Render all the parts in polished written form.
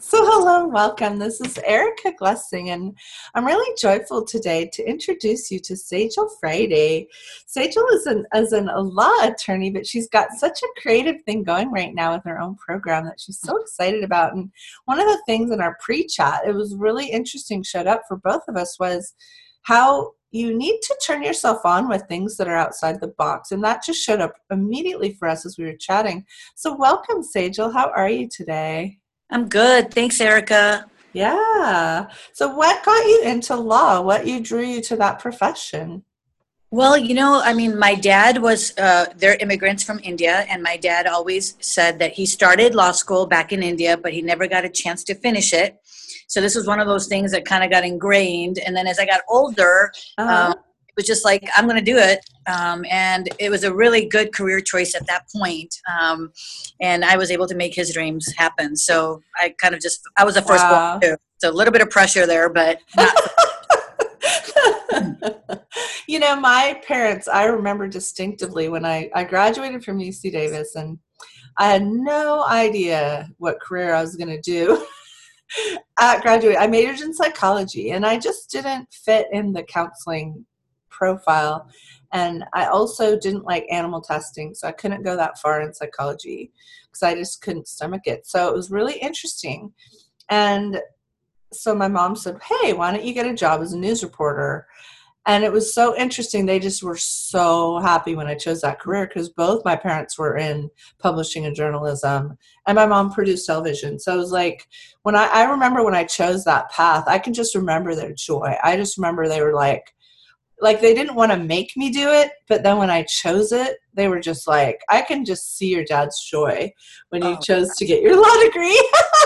So hello and welcome. This is Erica Glessing, and I'm really joyful today to introduce you to Sejal Friday. Sejal is an a law attorney, but she's got such a creative thing going right now with her own program that she's so excited about. And one of the things in our pre-chat, it was really interesting, showed up for both of us, was how you need to turn yourself on with things that are outside the box. And that just showed up immediately for us as we were chatting. So welcome, Sejal. How are you today? I'm good. Thanks, Erica. Yeah. So what got you into law? What drew you to that profession? Well, my dad was, they're immigrants from India, and my dad always said that he started law school back in India, but he never got a chance to finish it. So this was one of those things that kind of got ingrained. And then as I got older, Uh-huh. it was just like, I'm going to do it. And it was a really good career choice at that point. And I was able to make his dreams happen. So I was the firstborn Wow. too. So a little bit of pressure there, but not. My parents, I remember distinctively when I graduated from UC Davis, and I had no idea what career I was going to do. At graduate, I majored in psychology, and I just didn't fit in the counseling profile. And I also didn't like animal testing, so I couldn't go that far in psychology because I just couldn't stomach it. So it was really interesting. And so my mom said, "Hey, why don't you get a job as a news reporter?" And it was so interesting. They just were so happy when I chose that career because both my parents were in publishing and journalism, and my mom produced television. So it was like when I remember when I chose that path, I can just remember their joy. I just remember they were like they didn't want to make me do it, but then when I chose it, they were just like, I can just see your dad's joy when you Oh, chose to get your law degree.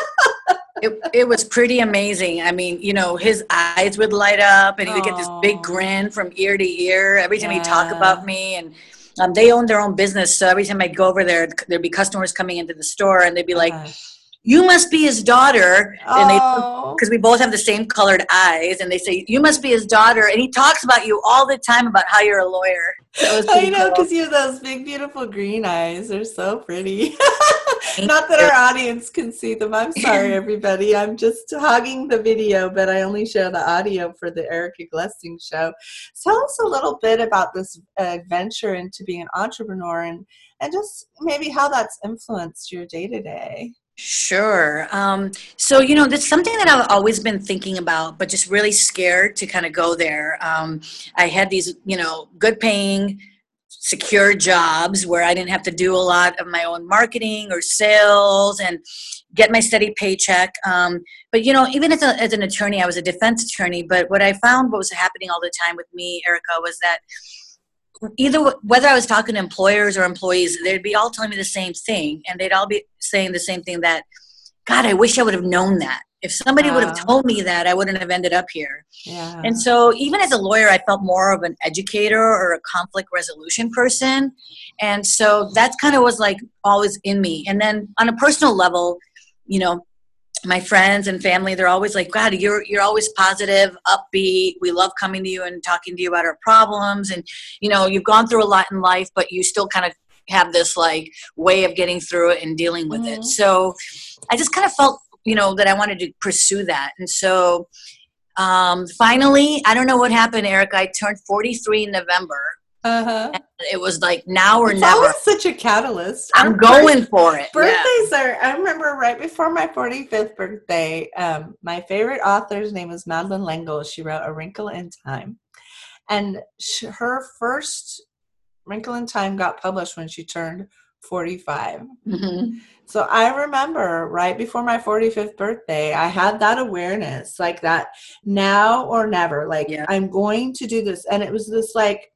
it was pretty amazing. I mean, his eyes would light up and he would get this big Oh, grin from ear to ear every time he'd talk yeah. about me. And they owned their own business. So every time I'd go over there, there'd be customers coming into the store and they'd be like, Uh-huh. "You must be his daughter." And they, Oh, because we both have the same colored eyes, and they say, "You must be his daughter." And he talks about you all the time about how you're a lawyer. So it was I pretty know, cool. because you have those big, beautiful green eyes. They're so pretty. Thank Not that you. our audience can see them. I'm sorry, everybody. I'm just hogging the video, but I only show the audio for the Erica Glessing show. Tell us a little bit about this adventure into being an entrepreneur, and just maybe how that's influenced your day to day. Sure. So, that's something that I've always been thinking about, but just really scared to kind of go there. I had these, good paying, secure jobs where I didn't have to do a lot of my own marketing or sales and get my steady paycheck. But, even as an attorney, I was a defense attorney. But what I found what was happening all the time with me, Erica, was that whether I was talking to employers or employees, they'd be all telling me the same thing. And they'd all be saying the same thing that, God, I wish I would have known that. If somebody would have Uh, told me that, I wouldn't have ended up here. And yeah. so, even as a lawyer, I felt more of an educator or a conflict resolution person. And so, that kind of was like always in me. And then, on a personal level, you know, my friends and family, they're always like, God, you're always positive, upbeat. We love coming to you and talking to you about our problems. And, you've gone through a lot in life, but you still kind of have this like way of getting through it and dealing with it. Hmm. So I just kind of felt, that I wanted to pursue that. And so finally, I don't know what happened, Eric. I turned 43 in November. Uh-huh. It was like now or It's always never. such a catalyst. I'm going for it. Yeah. Birthdays are, I remember right before my 45th birthday, my favorite author's name was Madeline L'Engle. She wrote A Wrinkle in Time. And her first Wrinkle in Time got published when she turned 45. Hmm. So I remember right before my 45th birthday, I had that awareness, like that now or never, like Yeah. I'm going to do this. And it was this like,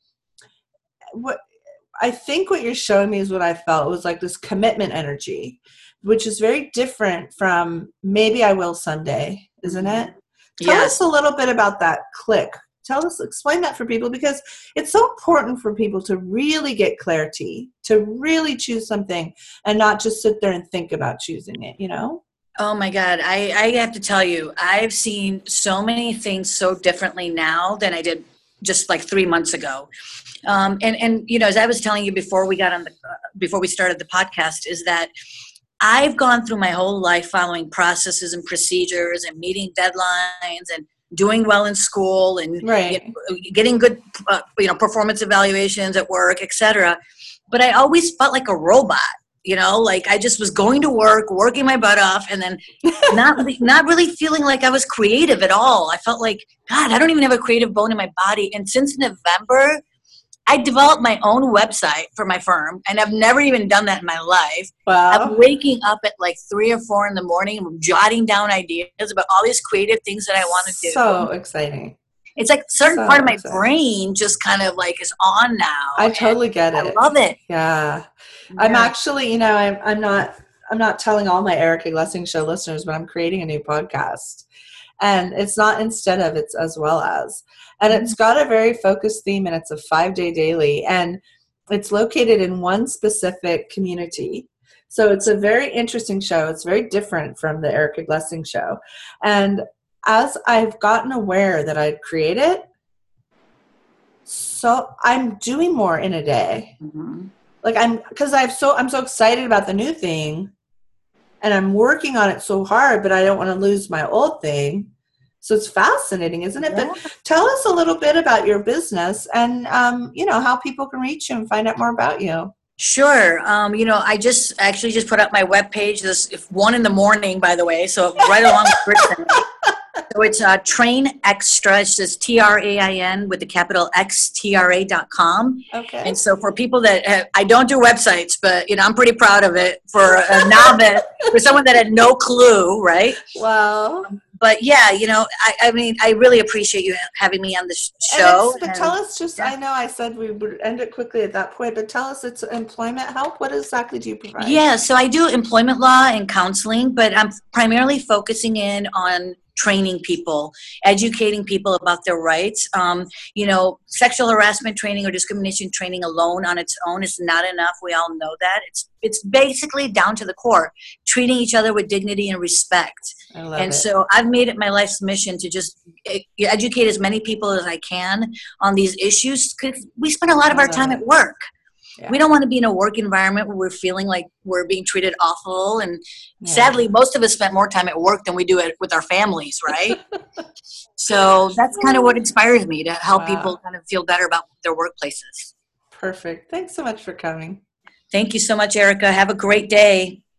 what I think what you're showing me is what I felt. It was like this commitment energy, which is very different from maybe I will someday, isn't Hmm. it? Tell us Yes. a little bit about that click. Explain that for people because it's so important for people to really get clarity, to really choose something and not just sit there and think about choosing it, you know? Oh my God. I have to tell you, I've seen so many things so differently now than I did just like 3 months ago. And as I was telling you before we got on before we started the podcast, is that I've gone through my whole life following processes and procedures and meeting deadlines and doing well in school and Right. getting good, performance evaluations at work, etc. But I always felt like a robot. Like I just was going to work, working my butt off, and then not really feeling like I was creative at all. I felt like, God, I don't even have a creative bone in my body. And since November, I developed my own website for my firm, and I've never even done that in my life. Wow. I'm waking up at like 3 or 4 in the morning and jotting down ideas about all these creative things that I want to do. So exciting. It's like a certain part of my brain just kind of like is on now. I totally get it. I love it. Yeah. I'm actually, I'm not telling all my Erica Glessing Show listeners, but I'm creating a new podcast. And it's not instead of, it's as well as. And it's got a very focused theme, and it's a 5-day daily. And it's located in one specific community. So it's a very interesting show. It's very different from the Erica Glessing Show. And as I've gotten aware that I'd create it, so I'm doing more in a day. Mm-hmm. Like I'm so excited about the new thing, and I'm working on it so hard, but I don't want to lose my old thing. So it's fascinating, isn't it? Yeah. But tell us a little bit about your business and, how people can reach you and find out more about you. Sure. I just put up my webpage this 1 a.m, by the way. So right along with Kristen. So it's Train Extra. It's just TRAIN with the capital XTRA.com. Okay. And so for people that I don't do websites, but I'm pretty proud of it for a novice, for someone that had no clue, right? Wow. But yeah, I really appreciate you having me on the show. But tell us I know I said we would end it quickly at that point, but tell us, it's employment help. What exactly do you provide? Yeah, so I do employment law and counseling, but I'm primarily focusing in on training people, educating people about their rights. Sexual harassment training or discrimination training alone on its own is not enough. We all know that. It's basically down to the core, treating each other with dignity and respect. I love it. So I've made it my life's mission to just educate as many people as I can on these issues, because we spend a lot of our time at work. Yeah. We don't want to be in a work environment where we're feeling like we're being treated awful. And sadly, most of us spend more time at work than we do it with our families, right? So that's kind of what inspires me to help people kind of feel better about their workplaces. Perfect. Thanks so much for coming. Thank you so much, Erica. Have a great day.